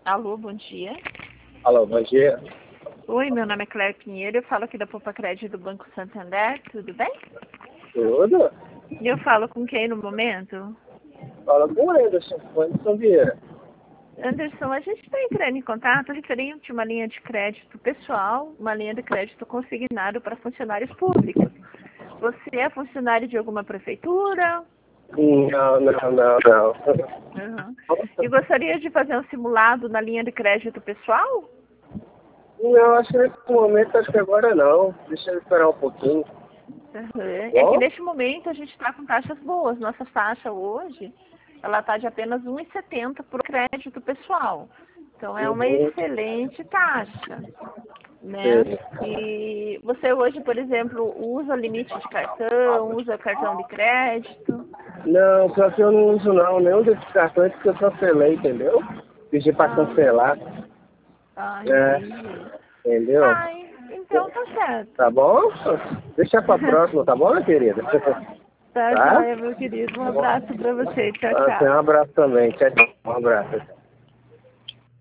Alô, bom dia. Alô, bom dia. Oi, meu nome é Cléia Pinheiro, eu falo aqui da Poupa Crédito do Banco Santander, tudo bem? Tudo? E eu falo com quem no momento? Fala com o Anderson Vieira. Anderson, a gente está entrando em contato referente a uma linha de crédito pessoal, uma linha de crédito consignado para funcionários públicos. Você é funcionário de alguma prefeitura? Não. Uhum. E gostaria de fazer um simulado na linha de crédito pessoal? Não, acho que nesse momento, acho que agora não. Deixa eu esperar um pouquinho. Uhum. É que neste momento a gente está com taxas boas. Nossa taxa hoje, ela está de apenas 1,70 por crédito pessoal. Então é uma Uhum. excelente taxa, né? Sim. E você hoje, por exemplo, usa limite de cartão, usa cartão de crédito? Não, só que eu não uso não, nenhum desses cartões porque eu cancelei, entendeu? Pedi pra Ah, cancelar. entendi. Entendeu? Ah, então tá certo. Tá bom? Deixa pra próxima, tá bom, minha querida? Tá Tá? joia, meu querido. Um abraço pra você. Tchau, Um tchau. abraço também. Tchau, tchau. Um abraço.